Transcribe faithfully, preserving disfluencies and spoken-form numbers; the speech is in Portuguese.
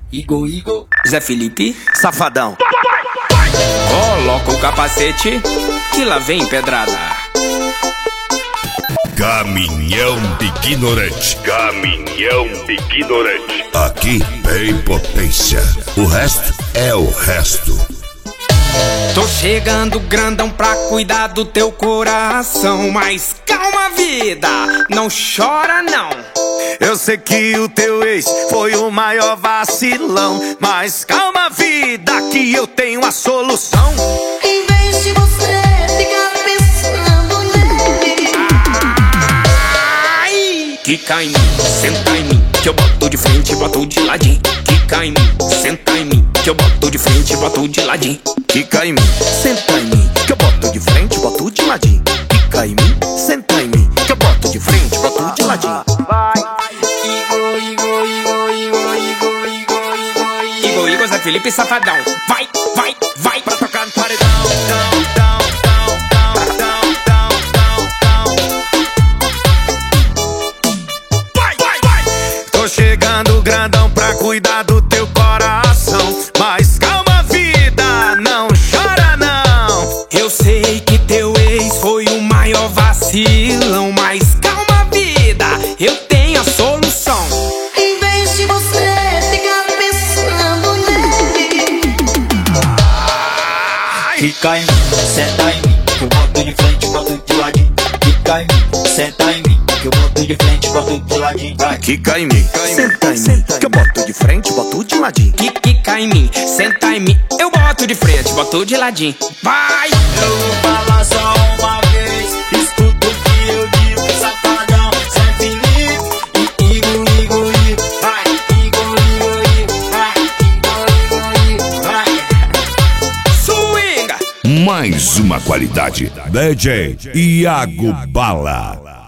Igor, Igor, Zé Felipe, Safadão. Coloca o capacete que lá vem pedrada. Caminhão de ignorante. Caminhão de ignorante. Aqui tem potência. O resto é o resto. Tô chegando grandão pra cuidar do teu coração. Mas calma, vida, não chora não. Eu sei que o teu ex foi o maior vacilão, mas calma, vida, que eu tenho a solução. Em vez de você ficar pensando nele, Ai! Quica em mim, senta em mim, que eu boto de frente e boto de ladinho. Quica em mim, senta em mim, que eu boto de frente e boto de ladinho. Quica em mim, senta em mim, que eu boto de frente, boto de ladinho. Quica em mim, senta em mim, que eu boto de frente, boto de ladinho. Igor, Igor, Igor, Igor, Igor, Igor, Igor, Igor, Igor, Zé Felipe, Safadão. Vai, vai, vai pra tocar no paredão. Down, down, down, down, down, down, down, down. Vai, vai, vai. Tô chegando grandão pra cuidar do teu coração, mas calma, vida, não chora não. Eu sei que teu ex foi o maior vacilão, mas calma, vida, eu tenho a solução. em vez de você ficar pensando nele, Quica em mim, senta em mim, que eu boto de frente, boto de ladinho. Quica em mim, senta em mim, que eu boto de frente, boto de ladinho. Vai. Quica em mim, senta em mim, que eu boto de frente, boto de ladinho. Quica em mim, senta em mim, eu boto de frente, boto de ladinho. Vai! Eu vou falar só uma vez, escuta o que eu digo, Safadão, Zé Felipe, e Igor, Igor, Igor, vai, Igor, Igor, Igor, vai, Igor, Igor, Igor, vai. Swinga! Mais uma qualidade. D J Iago Bala.